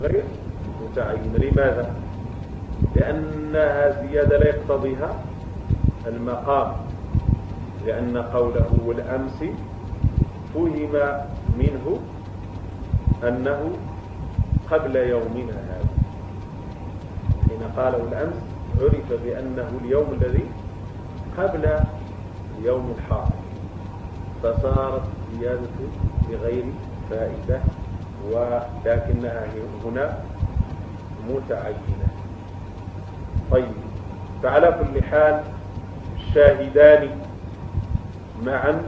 غير متعينة. لماذا؟ لأنها زيادة لا يقتضيها المقام، لأن قوله والأمس فهم منه أنه قبل يومنا هذا. حين قال والأمس عرف بأنه اليوم الذي قبل يوم الحاضر، فصارت زيادة بغير فائدة، ولكنها هنا متعينة. طيب، فعلى كل حال الشاهدان معا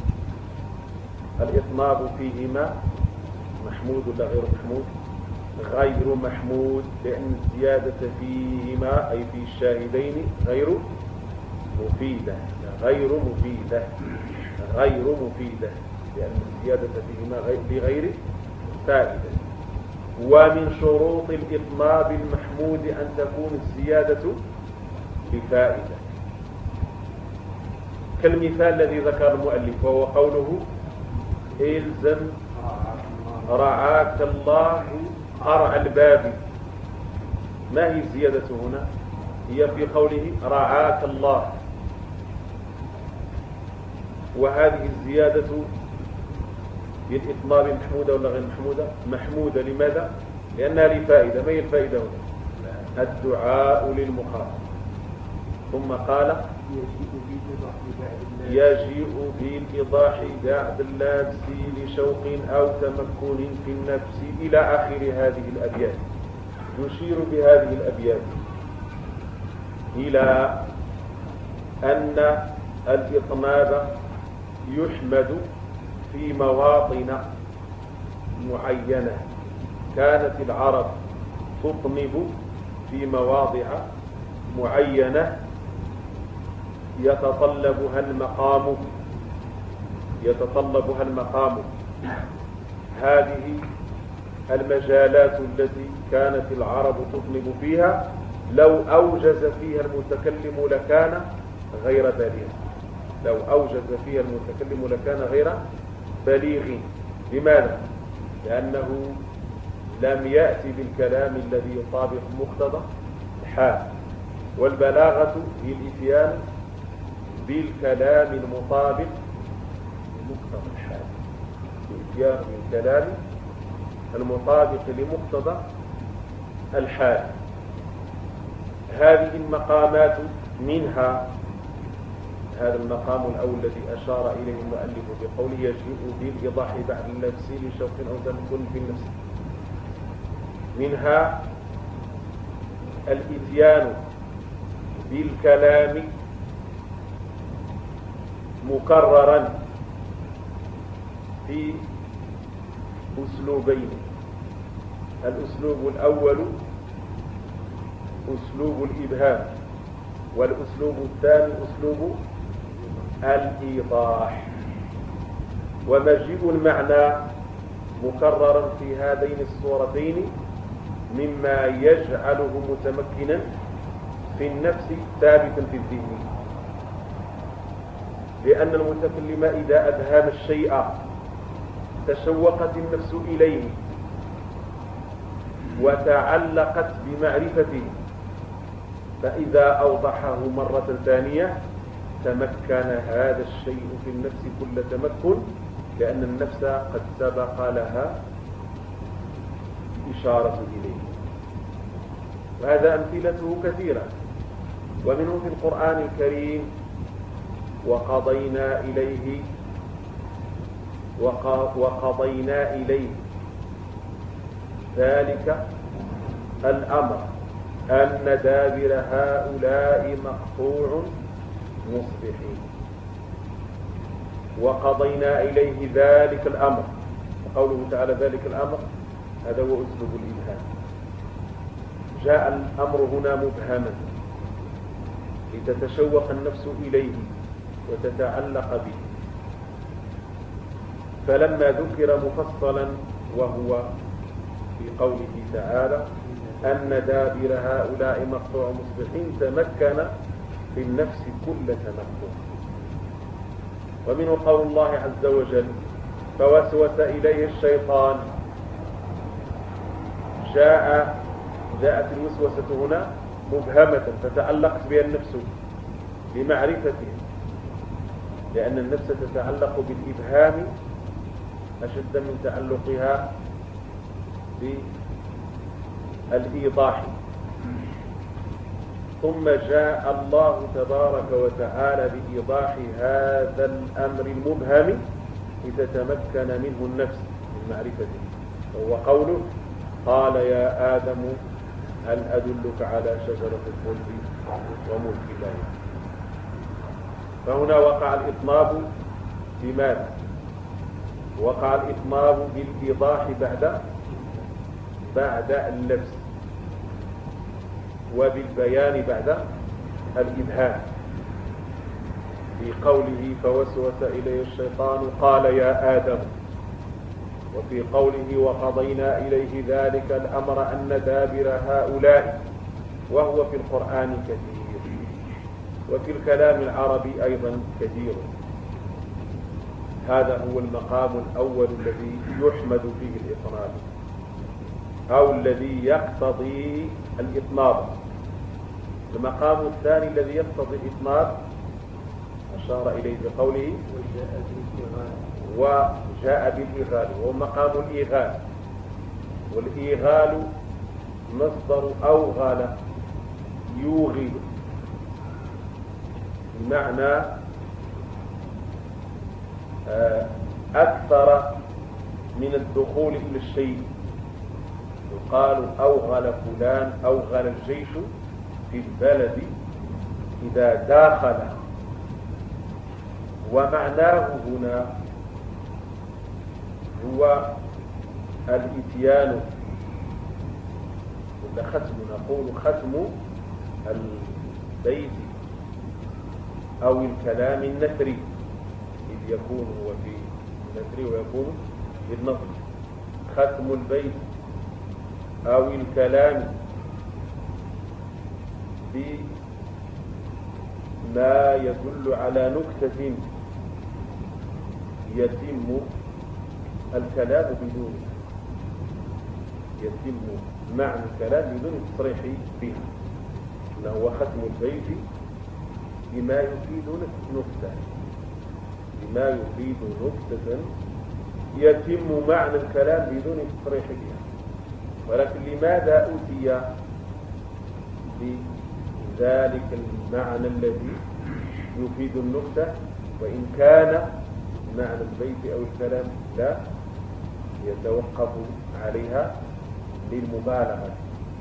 الإطناب فيهما محمود ولا غير محمود؟ غير محمود، لأن الزيادة فيهما أي في الشاهدين غير مفيدة، غير مفيدة، غير مفيدة، لأن الزيادة فيهما بغير فائدة. ومن شروط الإطناب المحمود أن تكون الزيادة بفائدة، كالمثال الذي ذكر المؤلف وهو قوله إلزم رعاك الله قرع الباب. ما هي الزيادة هنا؟ هي في قوله رعاك الله، وهذه الزيادة بالإطناب محمودة ولا غير محمودة؟ محمودة. لماذا؟ لأنها لفائدة. ما هي الفائدة هنا؟ الدعاء للمخاطب. ثم قال يجيء بالإيضاح بعد اللبس لشوق أو تمكن في النفس إلى آخر هذه الأبيات. يشير بهذه الأبيات إلى أن الإطناب يحمد في مواطن معينة، كانت العرب تطنب في مواضع معينة يتطلبها المقام. هذه المجالات التي كانت العرب تطنب فيها لو أوجز فيها المتكلم لكان غير بليغ، لو أوجز فيها المتكلم لكان غير بليغ. لماذا؟ لأنه لم يأتي بالكلام الذي يطابق مقتضى الحال، والبلاغة هي الإتيان بالكلام المطابق لمقتضى الحال، الإتيان بالكلام المطابق لمقتضى الحال. هذه المقامات منها هذا المقام الأول الذي أشار إليه المؤلف بقوله يجيء بالإيضاح بعد اللبس لشوق أو تمكن في النفس. منها الإتيان بالكلام مكررا في أسلوبين. الأسلوب الأول أسلوب الإبهام، والأسلوب الثاني أسلوب الإيضاح. ومجيء المعنى مكررا في هذين الصورتين مما يجعله متمكنا في النفس ثابتا في الذهن، لأن المتكلم إذا أبهم الشيء تشوقت النفس إليه وتعلقت بمعرفته، فإذا أوضحه مرة ثانية تمكن هذا الشيء في النفس كل تمكن، لأن النفس قد سبق لها إشارة إليه. وهذا أمثلته كثيرة، ومنه في القرآن الكريم وقضينا إليه ذلك الأمر أن دابر هؤلاء مقطوع مصبحين. وقضينا إليه ذلك الأمر، وقوله تعالى ذلك الأمر هذا هو أسلوب الإبهام. جاء الأمر هنا مبهما لتتشوق النفس إليه وتتعلق به، فلما ذكر مفصلا وهو في قوله تعالى أن دابر هؤلاء مقطوع مصبحين تمكن في النفس كل تمكن. ومنه قول الله عز وجل فوسوس إليه الشيطان. جاءت الوسوسة هنا مبهمة فتعلقت بها النفس بمعرفتها، لأن النفس تتعلق بالإبهام أشد من تعلقها بالإيضاح. ثم جاء الله تبارك وتعالى بإيضاح هذا الأمر المبهم لتتمكن منه النفس من معرفته، وهو قوله قال يا آدم هل أدلك على شجرة الخلد وملك لا يبلى. فهنا وقع الإطناب بماذا؟ وقع الإطناب بالإيضاح بعد اللبس، وبالبيان بعد الإبهام، في قوله فوسوس إليه الشيطان قال يا آدم، وفي قوله وقضينا إليه ذلك الأمر أن دابر هؤلاء، وهو في القرآن كثير وفي الكلام العربي أيضا كثير. هذا هو المقام الأول الذي يحمد فيه الإطناب، أو الذي يقتضي الإطناب. المقام الثاني الذي يقتضي الإطناب أشار إليه بقوله وجاء بالإيغال، وهو مقام الإيغال. والإيغال مصدر أوغل يوغل، بمعنى أكثر من الدخول إلى الشيء. يقال أوغل فلان، أوغل الجيش في البلد إذا داخل. ومعناه هنا هو الإتيان، نقول ختم البيت أو الكلام النثري، إذ يكون هو في النثر ويكون في النصر. ختم البيت أو الكلام بما يدل على نكتة يتم الكلام بدونه، يتم معنى الكلام بدون التصريح به، إنه ختم البيت بما يفيد نكتة، بما يفيد نكتة يتم معنى الكلام بدون التصريح بها. ولكن لماذا أتي بذلك المعنى الذي يفيد النكتة، وإن كان معنى البيت أو الكلام لا يتوقف عليها للمبالغة.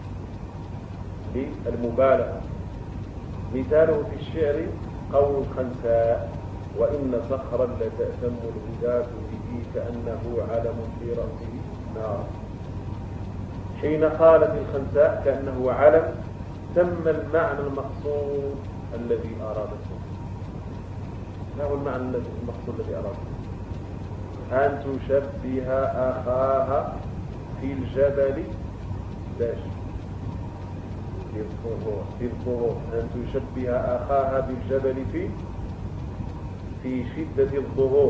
مثاله في الشعر قول الخنساء وإن صخرا لتأتم الغداة به كأنه علم في رأسه نار. حين قالت الخنساء كأنه علم تم المعنى المقصود الذي أرادته. ما هو المعنى المقصود الذي أرادته؟ أن تشبه أخاها في الجبل في الظهور، أن تشبه أخاها بالجبل في شدة الظهور.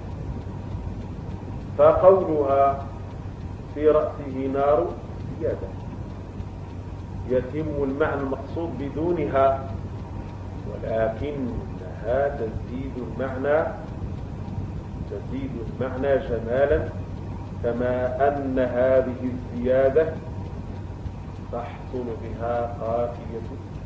فقولها في رأسه نار زيادة، يتم المعنى المقصود بدونها، ولكنها تزيد المعنى جمالا، كما أن هذه الزيادة تحصل بها قافية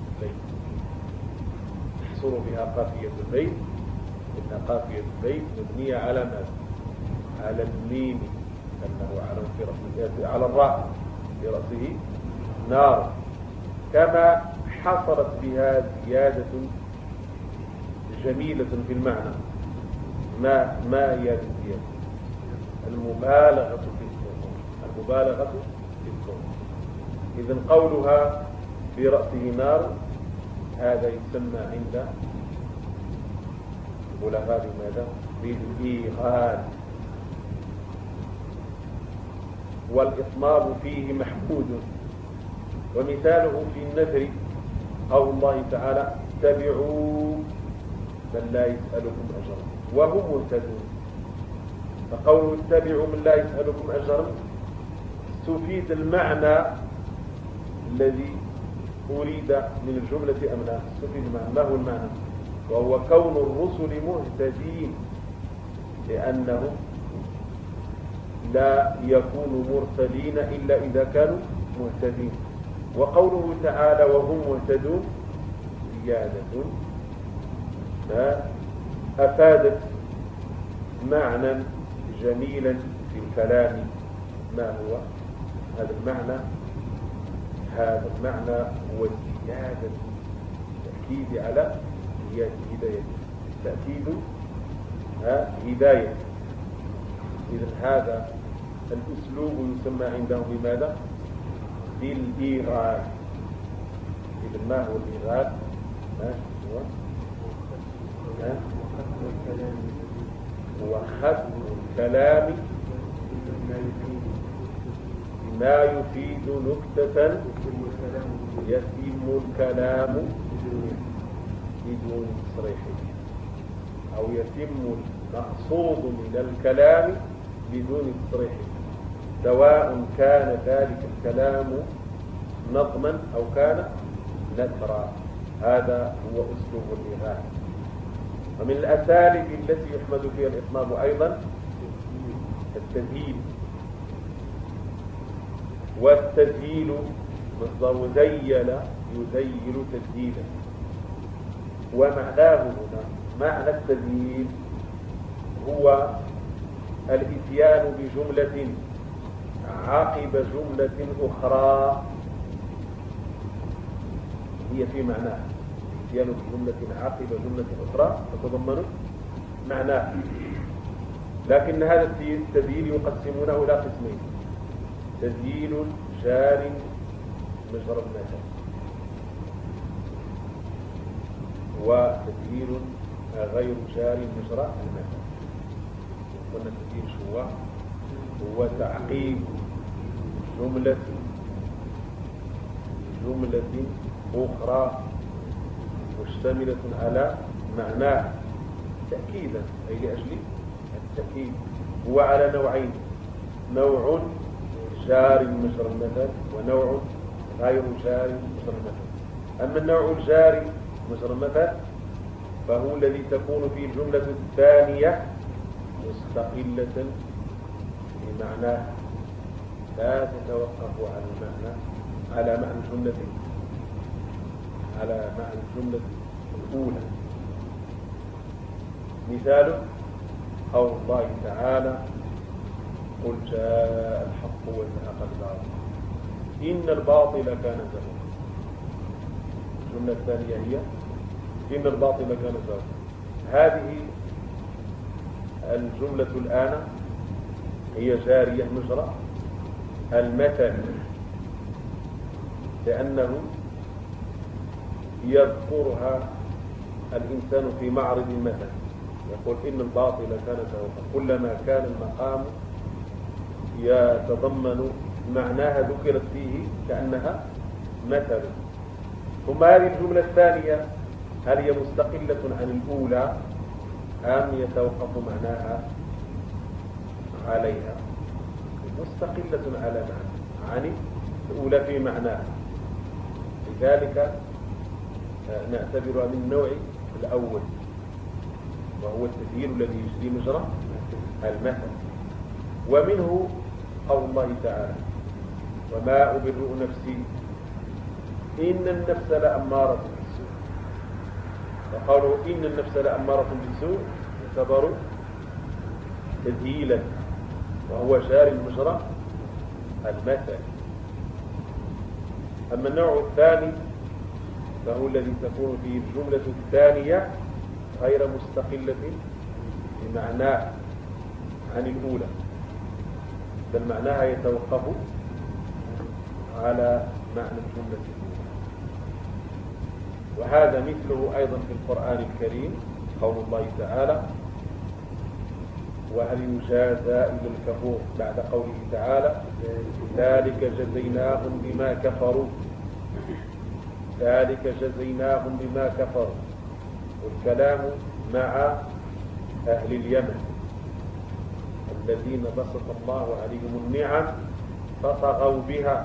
البيت. إن قافية البيت مبنية على ماذا؟ على الميم، أنه علم في رأسه، على الراء في رأسه نار. كما حصلت بها زيادة جميلة في المعنى. ما هي الزيادة؟ المبالغة في الظهور. إذن قولها في رأسه نار هذا يسمى عند البلغاء بماذا؟ بالإيغال. والإطناب فيه محمود. ومثاله في النثر قول الله تعالى اتبعوا من لا يسألكم أجرا وهم مهتدون. فقوله اتبعوا من لا يسألكم أجرا تفيد المعنى الذي أريد من الجملة أم لا؟ تفيد المعنى. ما هو المعنى؟ وهو كون الرسل مهتدين، لأنهم لا يكونوا مرسلين إلا إذا كانوا مهتدين. وقوله تعالى وهم مهتدون زيادة أفادت معنى جميلا في الكلام. ما هو هذا المعنى؟ هذا المعنى هو زيادة التأكيد على هداية، تأكيد هداية. إذن هذا الأسلوب يسمى عندهم بماذا؟ بالإيغاث. إذن ما هو الإيغاث؟ هو ختم الكلام بما يفيد نكتة يتم الكلام بدون تصريح، أو يتم المقصود من الكلام بدون تصريح، سواء كان ذلك الكلام نظما أو كان نثرا. هذا هو أسلوب الإيغاث. ومن الأساليب التي يحمد فيها الإطناب أيضا التسهيل. والتسهيل مصدر زيل يزيل تسهيلا. ومعناه هنا معنى التسهيل هو الاتيان بجملة عقب جملة أخرى هي في معناه. الاتيان بجملة عقب جملة أخرى تتضمن معناه. لكن هذا التسهيل يقسمونه إلى قسمين: تسهيل جار مجرى المثل، وتسهيل غير جار مجرى المثل. قلنا التسهيل شو هو تعقيب جملة أخرى مشتملة على معناه تأكيدا، أي لأجل التأكيد. هو على نوعين: نوع جار مجرى المثل ونوع غير جار مجرى المثل. أما النوع الجاري مجرى المثل فهو الذي تكون فيه الجملة الثانية مستقلة بمعناه، لا تتوقف على معنى الجملة الأولى. مثال قول الله تعالى قل جاء الحق وزهق الباطل إن الباطل كان زهوقا. الجملة الثانية هي إن الباطل كان زهوقا. هذه الجملة الآن هي جارية مجرى المثل، لأنه يذكرها الإنسان في معرض المثل، يقول إن الباطل كان زهوقا. كلما كان المقام يتضمن معناها ذكرت فيه كأنها مثل. ثم هذه الجملة الثانية هل هي مستقلة عن الأولى أم يتوقف معناها عليها؟ مستقلة على معنى عن الأولى في معناها، لذلك نعتبرها من النوع الأول، وهو التسهيل الذي يجري مجرى المثل. ومنه قول الله تعالى وما أبرئ نفسي إن النفس لأمارة بالسوء. فقالوا إن النفس لأمارة بالسوء يعتبر تسهيلا، وهو جار مجرى المثل. أما النوع الثاني فهو الذي تكون فيه الجملة الثانية غير مستقلة بمعناه عن الأولى، بل معناها يتوقف على معنى الجملة الأولى. وهذا مثله أيضا في القرآن الكريم قول الله تعالى وهل يجازى إلا الكفور، بعد قوله تعالى ذلك جزيناهم بما كفروا. ذلك جزيناهم بما كفروا، والكلام مع أهل اليمن الذين بسط الله عليهم النعم فطغوا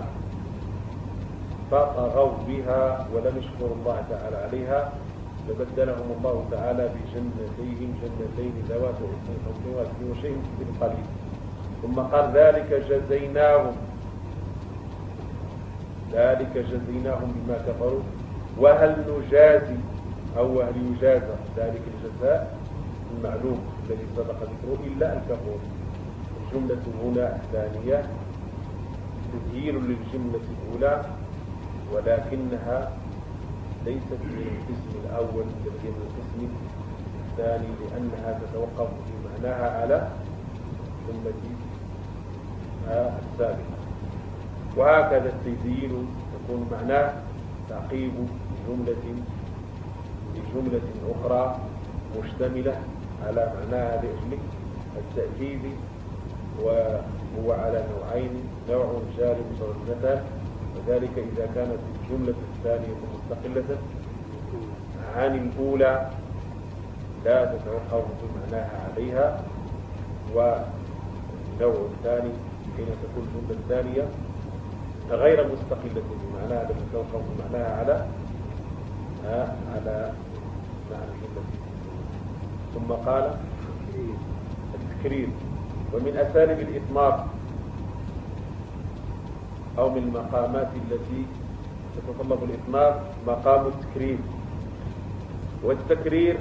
بها ولم يشكروا الله تعالى عليها، فبدلهم الله تعالى بجنتين ذوات أكل وشيء قليل. ثم قال ذلك جزيناهم بما كفروا وهل نجازي أو هل يجازى ذلك الجزاء المعلوم الذي سبق ذكره إلا الكفور. الجملة هنا الثانية تسهيل للجملة الأولى، ولكنها ليست من القسم الأول بل من القسم الثاني، لأنها تتوقف في معناها على الجملة السابقة. وهكذا التسهيل يكون معناه تعقيب جملة أخرى مشتملة على معناها لأجل التأكيد، وهو على نوعين: نوع جار مصرفة، وذلك إذا كانت الجملة الثانية مستقلة عن الأولى لا تتوقف بمعناها عليها. والنوع الثاني حين تكون الجملة الثانية غير مستقلة بمعناها بل تتوقف بمعناها على معنى الجملة. ثم قال التكرير. ومن أساليب الإطمار أو من المقامات التي تتطلب الإطمار مقام التكرير. والتكرير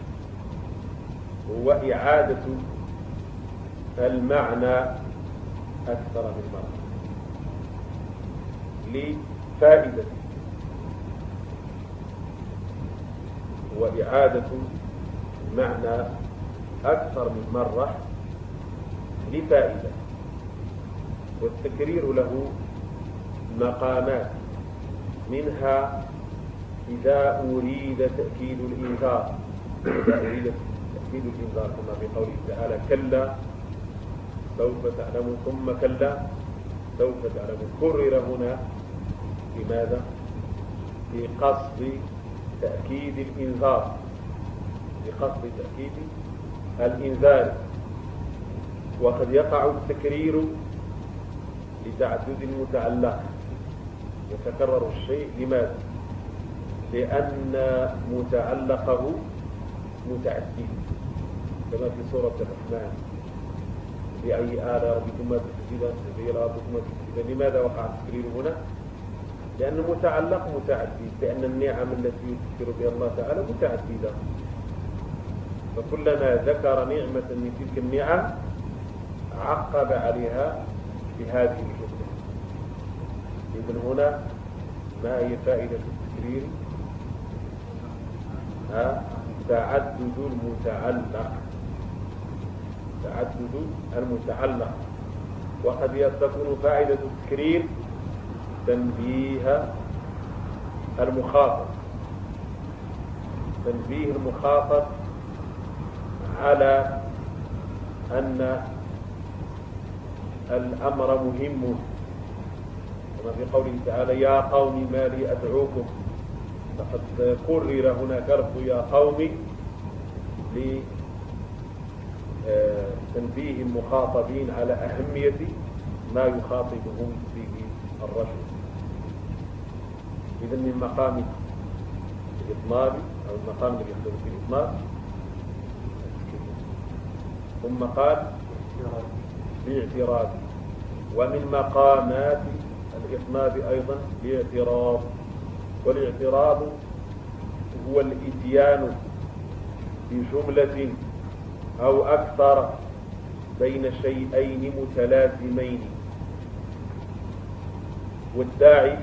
هو إعادة المعنى أكثر من مرة لفائدة، وإعادة المعنى أكثر من مرة لفائدة. والتكرير له مقامات، منها إذا أريد تأكيد الإنذار كما في قوله تعالى: كلا سوف تعلمون ثم كلا سوف تعلمون. كرر هنا لماذا؟ في قصد تأكيد الإنذار، وقد يقع التكرير لتعدد المتعلق، يتكرر الشيء. لماذا؟ لأن متعلقه متعدد، كما في سورة الرحمن: بأي آلاء ربكما تكذبان. لماذا وقع التكرير هنا؟ لأن متعلق متعدد، لأن النعم التي يذكر بها الله تعالى متعددة، فكلما ذكر نعمة من تلك النعم عقب عليها بهذه الجملة. إذن هنا ما هي فائدة التكرير؟ تعدد المتعلق. وقد تكون فائدة التكرير تنبيه المخاطب على أن الأمر مهم، كما في قوله تعالى: يا قوم ما لي أدعوكم. فقد كرر هناك لفظ يا قوم لتنبيه المخاطبين على أهمية ما يخاطبهم به الرجل. إذن من مقام الإطمار أو المقام الذي يحدث في الإطمار. ثم قال باعتراض. ومن مقامات الإطمار أيضا الاعتراض. والاعتراض هو الإتيان بجملة أو أكثر بين شيئين متلازمين، والداعي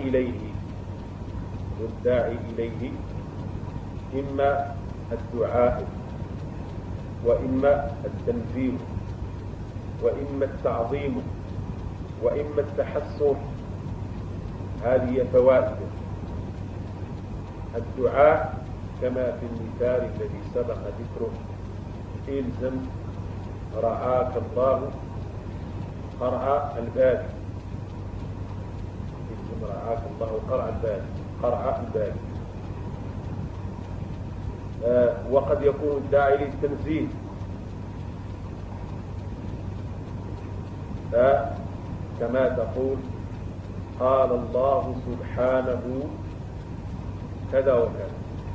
إليه إما الدعاء وإما التنزيل وإما التعظيم وإما التحسر. هذه فوائد الدعاء كما في المثال الذي سبق ذكره: إلزم رعاك الله قرع الباب. إلزم رعاك الله قرع الباب. وقد يكون الداعي للتنزيل، كما تقول قال الله سبحانه كذا وكذا.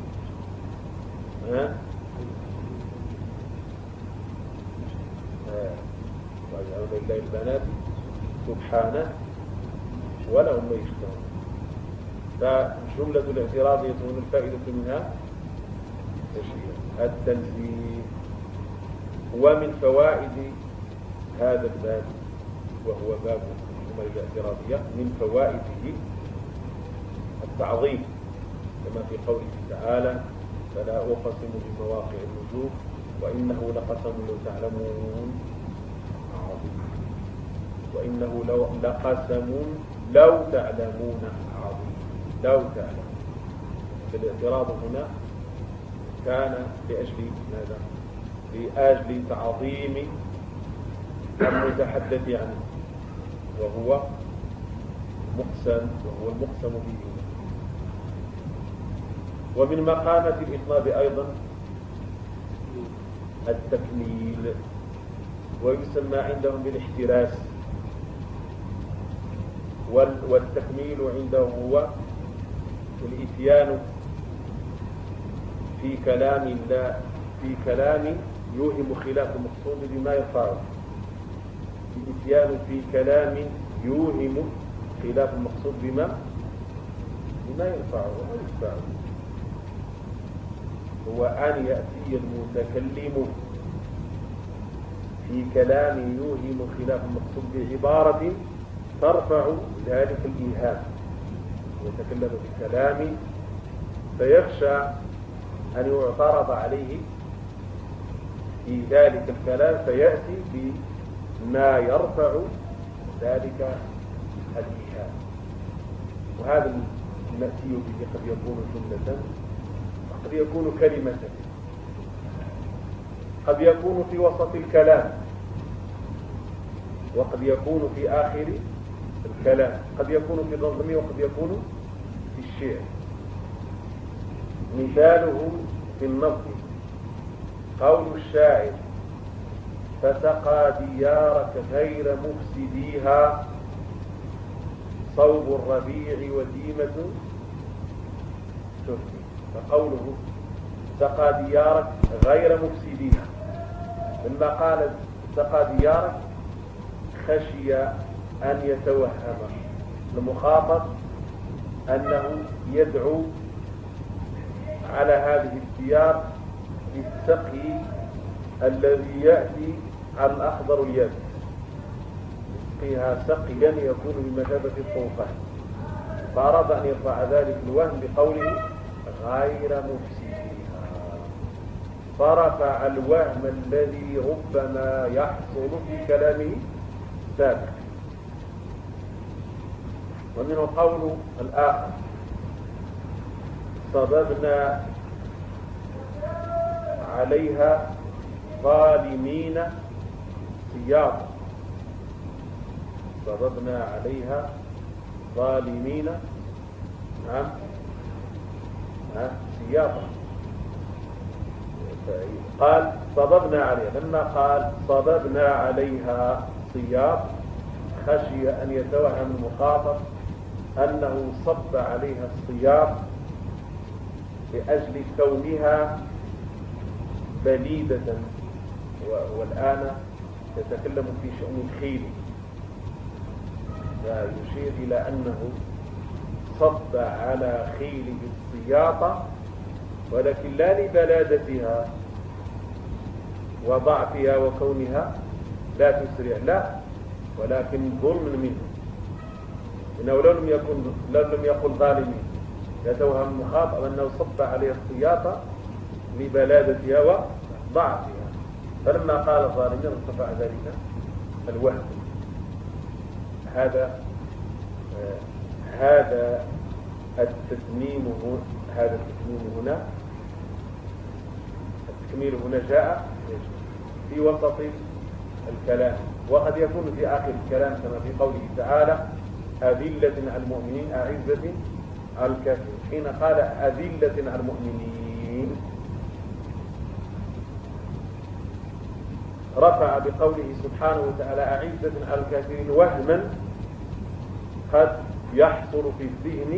ويجعلون لله البنات سبحانه ولهم ما يشتهون. فجملة الاعتراض يكون الفائدة منها التنزيه. ومن فوائد هذا الباب وهو باب الجمل الاعتراضية من فوائده التعظيم كما في قوله تعالى فلا أقسم بمواقع النجوم وإنه لقسم لو تعلمون عظيم وإنه لقسم لو تعلمون عظيم لو تعلمون. الاعتراض هنا كان لأجل ماذا؟ لأجل تعظيم المتحدث عنه وهو مقسم وهو المقسم به. ومن مقامة الإطناب أيضا التكميل ويسمى عندهم بالاحتراس. والتكميل عندهم هو الإتيان في كلام لا في كلام يوهم خلاف المقصود بما يرفعه. الإتيان في كلام يوهم خلاف المقصود بما يرفعه وما يدفعه. هو أن يأتي المتكلم في كلام يوهم خلاف المقصود بعبارة ترفع ذلك الإيهام. يتكلم بكلام فيخشى أن يعترض عليه في ذلك الكلام فيأتي بما يرفع ذلك الإيهام. وهذا المأتي به قد يكون جملة قد يكون كلمة قد يكون في وسط الكلام وقد يكون في آخر الكلام قد يكون في النظم وقد يكون في الشعر. مثاله في النظم قول الشاعر فسقى ديارك غير مفسديها صوب الربيع وديمة تهدي. فقوله سقى ديارك غير مفسديها لما قال سقى ديارك خشي أن يتوهم المخاطب أنه يدعو على هذه الديار بالسقي الذي يأتي عن أخضر اليد يسقيها سقيا يكون بمثابة الطوفان. فأراد أن يرفع ذلك الوهم بقوله غير مفسديها فرفع الوهم الذي ربما يحصل في كلامه سابقا. ومنه قول الآخر صببنا عليها ظالمين سياطا صببنا عليها ظالمين نعم سياطا. قال صببنا عليها لما قال صببنا عليها سياط خشي أن يتوهم المخاطب أنه صب عليها السياط لأجل كونها بليدة والآن يتكلم في شأن الخيل فيشير إلى أنه صب على خيله السياطة ولكن لا لبلادتها وضعفها وكونها لا تسرع لا ولكن ظلم منه. إنه لم يقل ظالمين يتوهم المخاطب أنه صب عليها السياطة لبلادتها وضعفها فلما قال ظالمين ارتفع ذلك الوهم. هذا التتميم هنا التكميل هنا جاء في وسط الكلام وقد يكون في آخر الكلام كما في قوله تعالى أذلة على المؤمنين أعزة على الكافرين. حين قال أذلة على المؤمنين رفع بقوله سبحانه وتعالى أعزة على الكافرين وهما قد يحصل في الذهن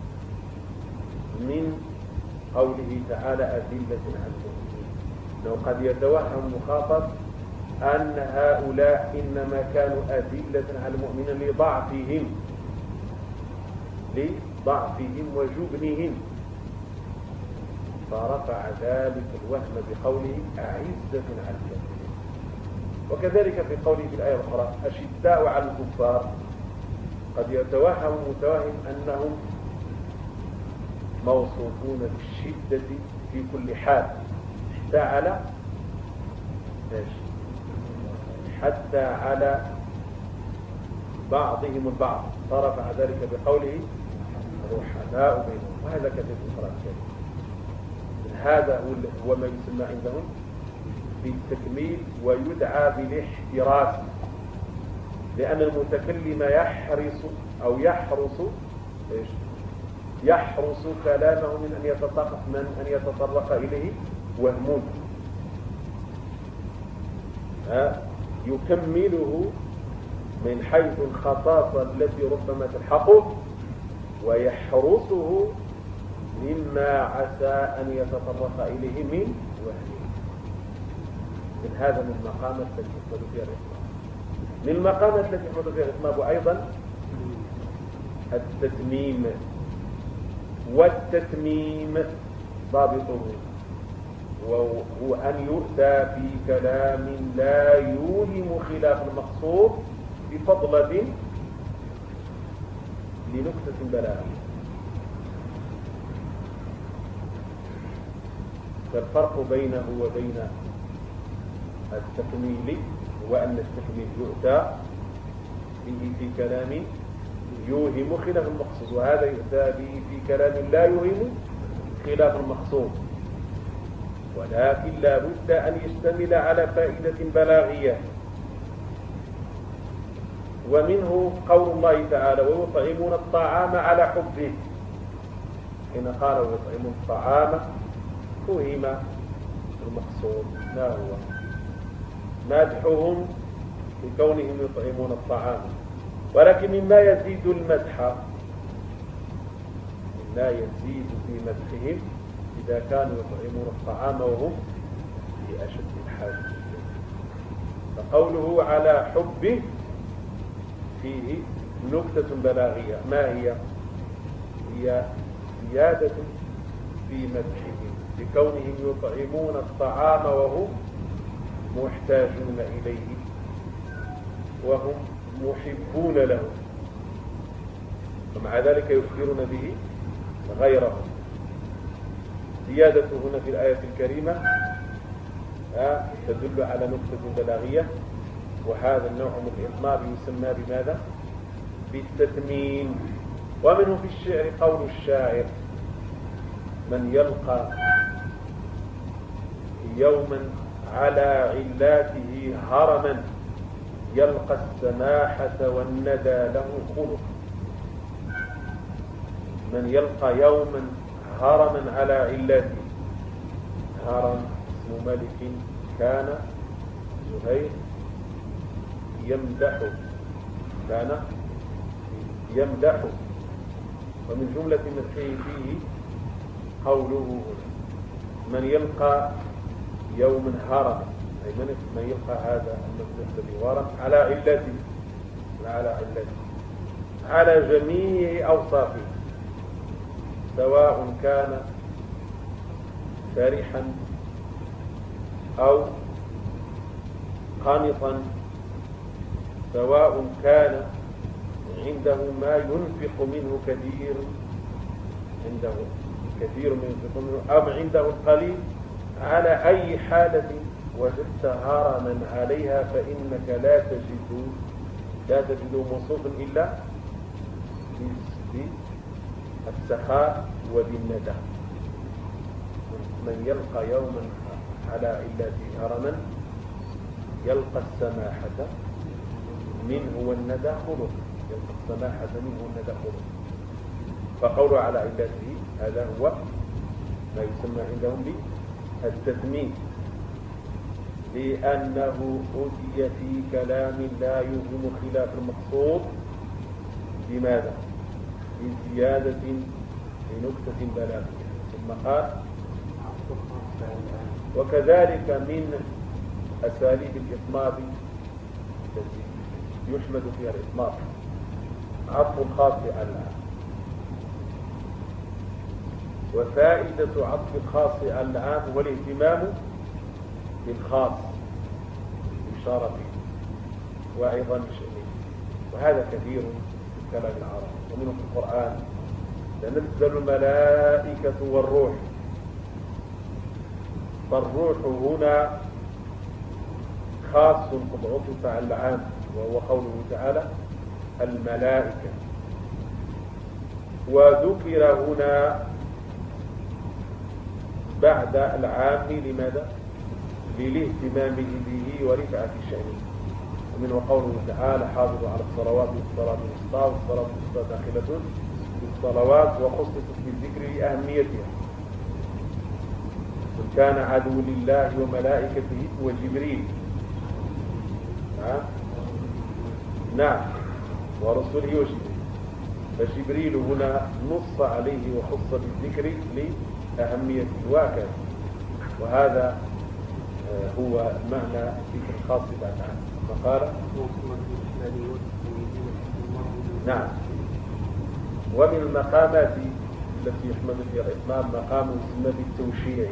من قوله تعالى أذلة على المؤمنين، لو قد يتوهم مخاطب أن هؤلاء إنما كانوا أذلة على المؤمنين لضعفهم وجبنهم، فرفع ذلك الوهم بقوله أعزة على الكافرين. وكذلك في قوله في الآية الأخرى أشداء على الكفار، قد يتوهم متوهم أنهم موصوفون بالشدة في كل حال حتى على بعضهم البعض، فرفع ذلك بقوله رحماء بينهم، وهذا كثير في القرآن الكريم. هذا هو ما يسمى عندهم بالتكميل، ويدعى بالاحتراس، لأن المتكلم يحرس كلامه من أن يتطرق إليه وهم، يكمله من حيث الخصاصة التي ربما تلحقه، ويحرسه مما عسى أن يتطرق إليه من وهم. من هذا من المقامات التي يحمد فيها الإطلاق. من المقامات التي يحمد فيها الإطلاق أيضا التتميم، والتتميم ضابطه وهو أن يؤتى في كلام لا يوهم خلاف المقصود بفضلة لنكتة بلاغية. فالفرق بينه وبين التكميل هو أن التكميل يؤتى به في كلام يوهم خلاف المقصود، وهذا يؤتى به في كلام لا يوهم خلاف المقصود، ولكن لا بد أن يشتمل على فائدة بلاغية. ومنه قول الله تعالى ويطعمون الطعام على حبه، حين قال ويطعمون الطعام فهم المقصود ما هو مدحهم بكونهم يطعمون الطعام، ولكن مما يزيد المدح لا يزيد في مدحهم إذا كانوا يطعمون الطعام وهم في أشد الحاجة. فقوله على حبه فيه نكتة بلاغية، ما هي؟ هي زيادة في مدحهم بكونهم يطعمون الطعام وهم محتاجون إليه وهم محبون له، ومع ذلك يخبرون به غيرهم. زيادته هنا في الآية الكريمة تدل على نكتة بلاغية، وهذا النوع من الإطناب يسمى بماذا؟ بالتتميم. ومنه في الشعر قول الشاعر من يلقى يوما على علاته هرما يلقى السماحة والندى له خلق. من يلقى يوما هرما على علاته، هرم اسم ملك كان زهير يمدحه، ومن جملة مدحه فيه قوله من يلقى يوما هرما، أي من يلقى هذا الممدوح الذي ورم على علته على جميع أوصافه، سواء كان فرحا أو قانطا، سواء كان عنده ما ينفق منه كثير، عنده كثير من ينفق منه، أم عنده القليل، على أي حالة وجدت هرما عليها فإنك لا تجد موصوفا إلا بالسخاء وبالندى. من يلقى يوما على علاته هرما يلقى السماحة منه والندى خلق، يلقى السماحة منه والندى خلق. فقوله على علاته هذا هو ما يسمى عندهم بالتتميم، لأنه أتي في كلام لا يوهم خلاف المقصود لماذا؟ لزيادة لنكتة بلاغية. ثم قال وكذلك من أساليب الإطناب التي يحمد فيها الإطناب عطف الخاص على العام. وفائدة عطف الخاص على العام هو الاهتمام بالخاص بإشارة وعظم شأنه، وهذا كثير في كلام العرب ومنه في القرآن تنزل الملائكة والروح. فالروح هنا خاص قد عطف على العام، وهو قوله تعالى الملائكة. وذكر هنا بعد العام لماذا؟ للاهتمام به ورفعة شأنه. ومنه قوله تعالى حافظوا على الصلوات والصلاة الوسطى، والصلاة الوسطى داخلة بالصلوات وخصصت بالذكر لأهميتها. قل كان عدو لله وملائكته وجبريل نعم ورسوله وجبريل. فجبريل هنا نص عليه وخص بالذكر لأهميته وهكذا. وهذا هو معنى ذكر الخاص بعد عنه. فقال نعم. ومن المقامات التي يحمد فيها الإطناب مقام يسمى بالتوشيع.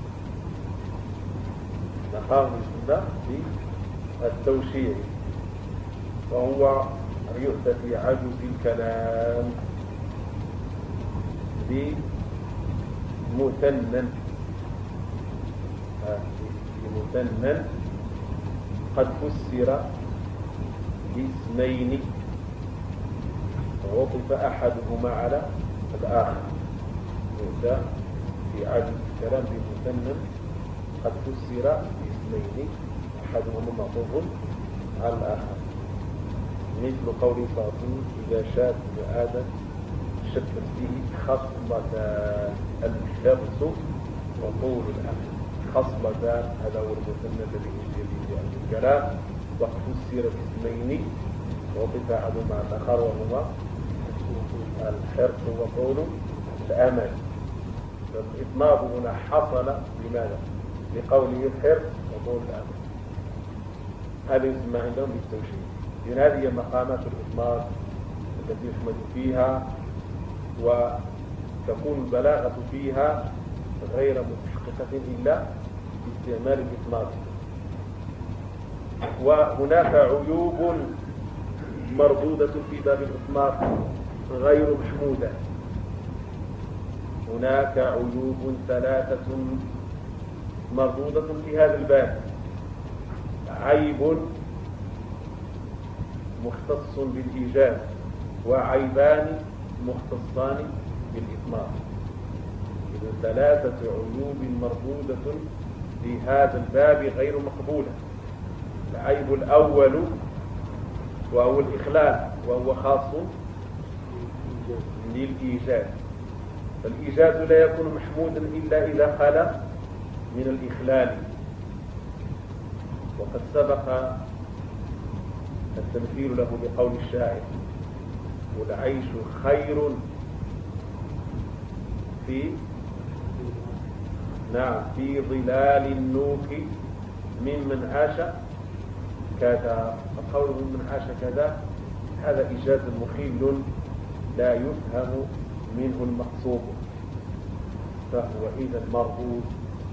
مقام يسمى بالتوشيع، وهو يؤتى في عجز الكلام بمثنى قد فسر باسمين ووصف أحدهما على الآخر. يؤتى في عجز الكلام بمثنى قد فسر باسمين أحدهما معطوف على الآخر، مثل قول فاطمة إذا شاءت آدم شكت فيه خصلتان الحرص وطول الأمل. خصلتان هذا هو المثنى الذي يجري به الكلام، وفسر باسمين ووصف أحدهما على الآخر وهما الحرص وطول الأمل. فالإطناب هنا حصل لماذا؟ لقوله الحرص وطول الأمل. هذا يسمى عندهم بالتوشيح. إذن هذه هي مقامات الإطناب التي يحمد فيها، وتكون البلاغة فيها غير متحققة إلا باستعمال الإطناب. وهناك عيوب مردودة في باب الإطناب غير محمودة. هناك عيوب ثلاثة مردودة في هذا الباب. عيب مختص بالإيجاز، وعيبان مختصان بالإطناب. إذن ثلاثة عيوب مردودة في هذا الباب غير مقبولة. العيب الأول وهو الإخلال، وهو خاص للإيجاز. فالإيجاز لا يكون محمودا إلا إذا خلا من الإخلال. وقد سبق التمثيل له بقول الشاعر والعيش خير في ظلال النوك ممن عاش كذا. فقوله ممن عاش كذا هذا إيجاز مخيل لا يفهم منه المقصود، فهو إذا مرغوب.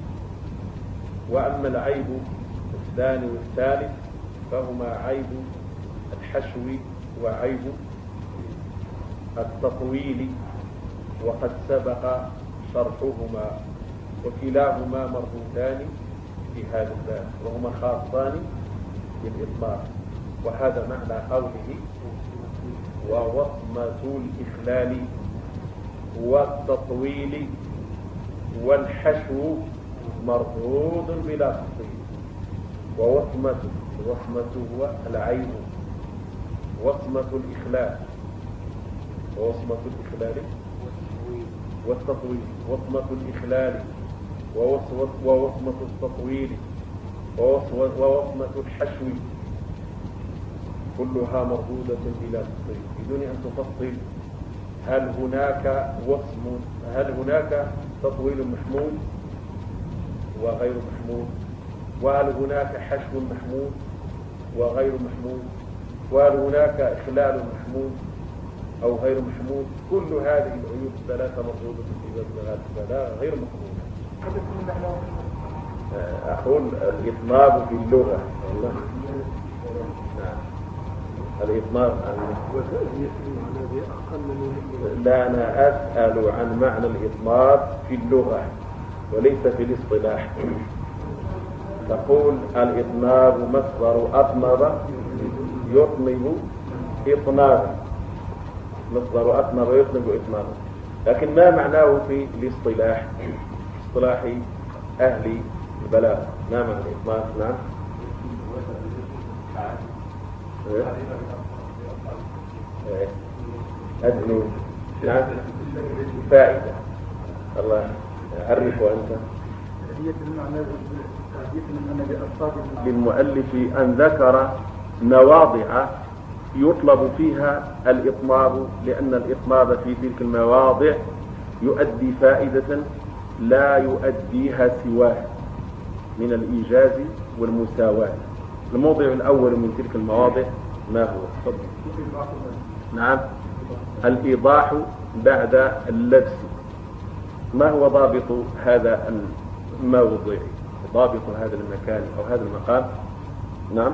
وأما العيب الثاني والثالث فهما عيب الحشو وعيب التطويل، وقد سبق شرحهما، وكلاهما مربوطان في هذا الباب، وهما خاصان بالإطلاق. وهذا معنى قوله ووصمة الإخلال والتطويل والحشو مردود بلا تفصيل. ووصمة هو العيب، وصمة الإخلال ووصمة الإخلال والتطويل، وصمة الإخلال ووصمة التطويل ووصمة الحشو كلها مردودة بلا تفصيل بدون أن تفصل هل هناك تطويل محمود وغير محمود، وهل هناك حشو محمود وغير محمود، وهل هناك إخلال محمود أو غير محمود. كل هذه العيوب الثلاثة مردودة في باب اللغات فلا غير مقبولة. أقول الإطناب في اللغة الإطناب لا، أنا أسأل عن معنى الإطناب في اللغة وليس في الاصطلاح. تقول الإطناب مصدر أطنب يطنب إطنابا، مصدر أطنب يطنب إطنابا، لكن ما معناه في الاصطلاح، اصطلاح أهل البلاغة؟ ما معنى الإطناب؟ نعم أدنو. نعم فائدة. الله عرف أنت. للمؤلف أن ذكر مواضع يطلب فيها الإطناب، لأن الإطناب في تلك المواضع يؤدي فائدة لا يؤديها سواه من الإيجاز والمساواة. الموضع الأول من تلك المواضع ما هو؟ نعم الإيضاح بعد اللبس. ما هو ضابط هذا الموضع، ضابط هذا المكان أو هذا المقام؟ نعم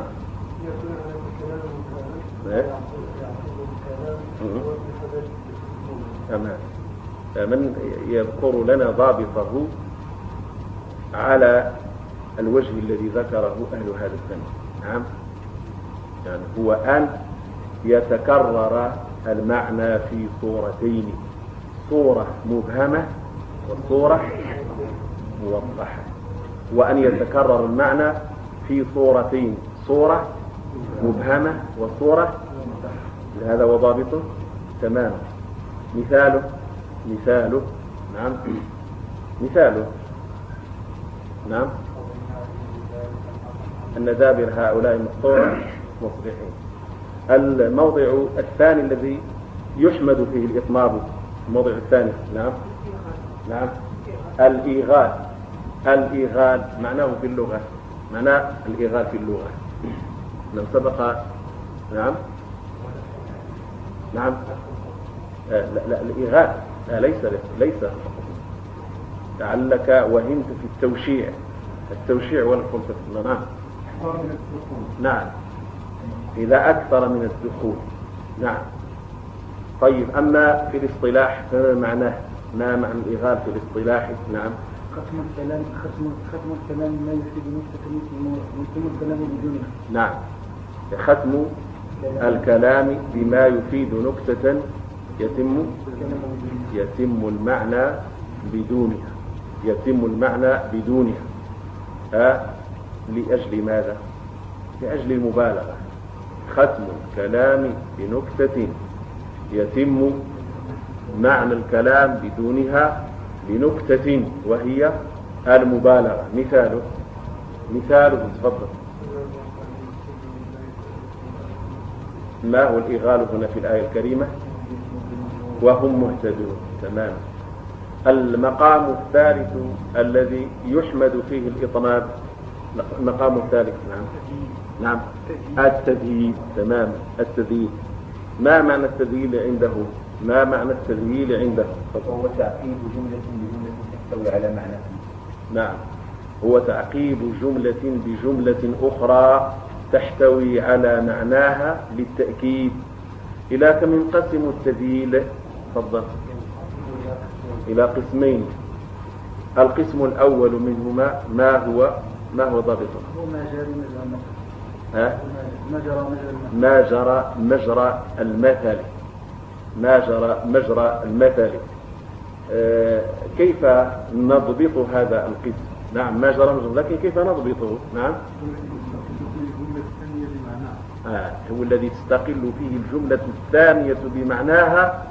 تمام. من يذكر لنا ضابطه على الوجه الذي ذكره أهل هذا الفن؟ نعم يعني هو أن يتكرر المعنى في صورتين، صورة مبهمة وصورة موضحة، وأن يتكرر المعنى في صورتين، صورة مبهمة وصورة، هذا هو ضابطه تماما. مثاله نعم أن دابر هؤلاء مقطوع مصبحين. الموضع الثاني الذي يحمد فيه الإطناب، الموضع الثاني نعم الإيغال معناه في اللغة، معناه الإيغال في اللغة لم سبق. نعم لا الإيغال ليس لعلك وهمت في التوشيع والخلطة. نعم إذا أكثر من الدخول. نعم طيب، أما في الاصطلاح فما معناه؟ ما معنى الإيغال في الاصطلاح؟ نعم ختم الكلام ما يفيد نكتة يتم الكلام بدونها. نعم ختم الكلام بما يفيد نكتة يتم المعنى بدونها. لأجل ماذا؟ لأجل المبالغة. ختم الكلام بنكتة يتم معنى الكلام بدونها بنكتة وهي المبالغة. مثاله تفضل. ما هو الإغال هنا في الآية الكريمة؟ وهم مهتدون. تمام. المقام الثالث الذي يحمد فيه الإطناب، المقام الثالث نعم التذييل. تمام التذييل. ما معنى التذييل عنده؟ هو تعقيب جملة بجملة تحتوي على معنى. نعم هو تعقيب جملة بجملة أخرى تحتوي على معناها للتأكيد. إلى كم ينقسم التذييل؟ تفضل. إلى قسمين. القسم الأول منهما ما هو ضابطه؟ ما جرى مجرى المثل. كيف نضبط هذا القسم؟ نعم ما جرى مجرى، لكن كيف نضبطه؟ نعم هو الذي تستقل فيه الجملة الثانية بمعناها.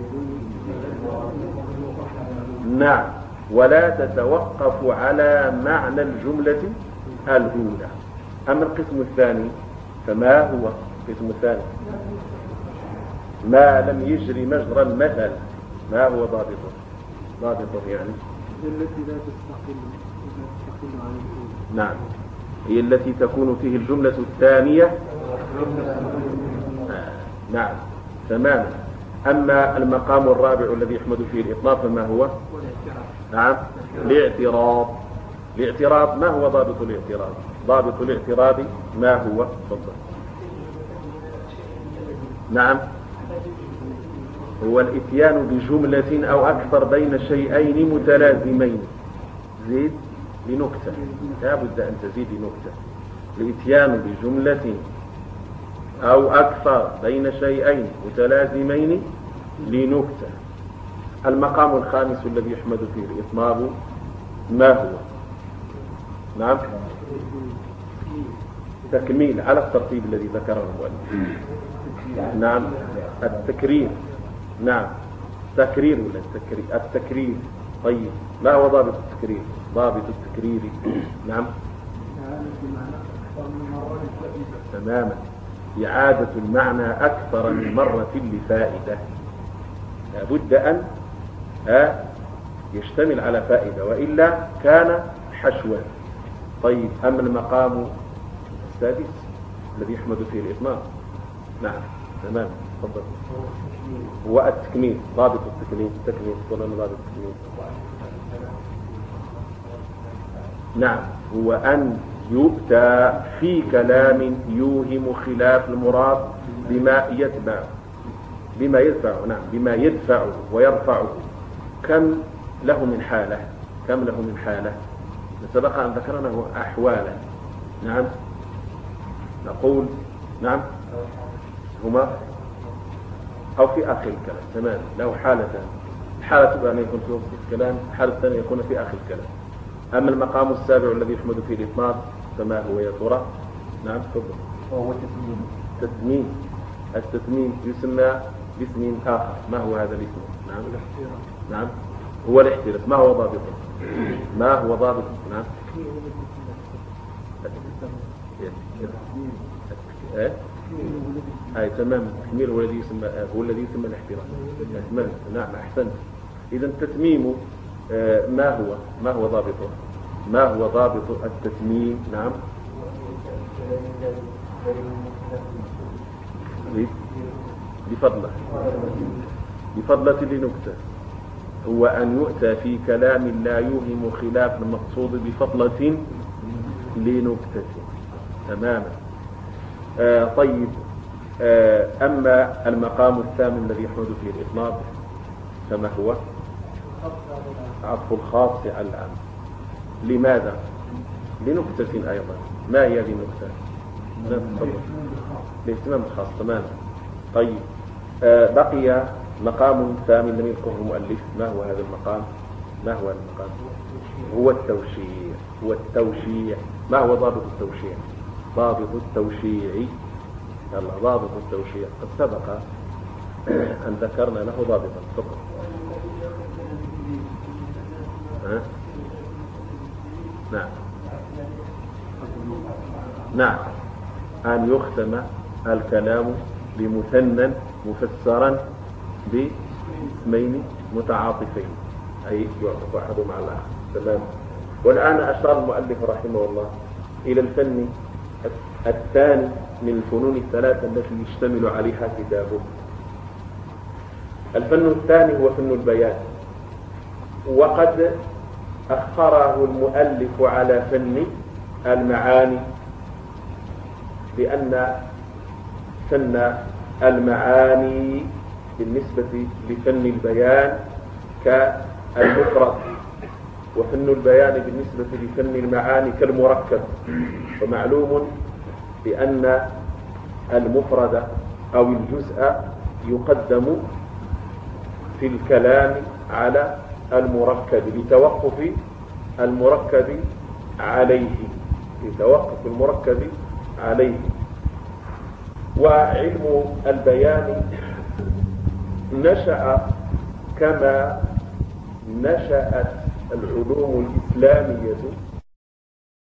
نعم ولا تتوقف على معنى الجملة الأولى. أما القسم الثاني فما هو؟ الاسم الثاني ما لم يجري مجرى المثل، ما هو ضابطه؟ ضابطه يعني التي لا تستقل عن الأولى. نعم، هي التي تكون فيه الجملة الثانية. نعم تماما. أما المقام الرابع الذي يحمد فيه الإطلاق فما هو؟ نعم الاعتراض. الاعتراض ما هو ضابط الاعتراض؟ ضابط الاعتراض ما هو؟ تفضل. نعم هو الاتيان بجملة أو أكثر بين شيئين متلازمين. زيد بنكتة، لا بد أن تزيد بنكتة. الاتيان بجملة أو أكثر بين شيئين متلازمين لنكتة. المقام الخامس الذي يحمد فيه الإطناب ما هو؟ نعم تكميل على الترتيب الذي ذكره المؤلف. نعم التكرير. نعم تكرير ولا التكرير. طيب ما هو ضابط التكرير؟ ضابط التكرير نعم تماما إعادة المعنى أكثر من مرة لفائدة. لابد أن يشتمل على فائدة وإلا كان حشوا. طيب أما المقام السادس الذي يحمد فيه الإطلاق نعم تمام تفضل. هو التكميل. ضابط التكميل ولا ضابط التكميل؟ نعم هو أن يؤتى في كلام يوهم خلاف المراد بما يدفع ويرفعه. كم له من حالة سبق أن ذكرنا أحوالا. نعم نقول نعم هما أو في آخر الكلام. تمام له حالتان. حالة أن يكون في وسط الكلام، حالة ثانية يكون في آخر الكلام. أما المقام السابع الذي يحمد فيه الإطناب فما هو يا ترى؟ نعم تفضل. وهو التتميم. التتميم يسمى باسم آخر. ما هو هذا الاسم؟ نعم هو الاحتراز. ما هو ضابطه؟ نعم تمام. التكميل هو الذي يسمى الاحتراز. نعم أحسنت. إذا التتميم ما هو ضابطه؟ ما هو ضابط التتميم؟ نعم بفضلة لنكتة. هو أن يؤتى في كلام لا يوهم خلاف المقصود بفضلة لنكتة. تماما. طيب أما المقام الثامن الذي يحمد فيه الإطناب فما هو؟ عطف الخاص على العام. لماذا؟ لنكتة أيضا. ما هي هذه النكتة؟ لاهتمام الخاص. تماما. طيب بقي مقام ثامن لم يذكره المؤلف. ما هو هذا المقام؟ هو التوشيع. ما هو ضابط التوشيع؟ ضابط التوشيع قد سبق أن ذكرنا له ضابطا. فقط نعم أن يختم الكلام بمثنى مفسرا باسمين متعاطفين، أي يعطف أحدهما على الآخر. تمام. والآن أشار المؤلف رحمه الله إلى الفن الثاني من الفنون الثلاثة التي يشتمل عليها كتابه. الفن الثاني هو فن البيان، وقد أخره المؤلف على فن المعاني، لأن فن المعاني بالنسبة لفن البيان كالمفرد، وفن البيان بالنسبة لفن المعاني كالمركب. ومعلوم بأن المفرد أو الجزء يقدم في الكلام على المركب لتوقف المركب عليه. وعلم البيان نشأ كما نشأت العلوم الإسلامية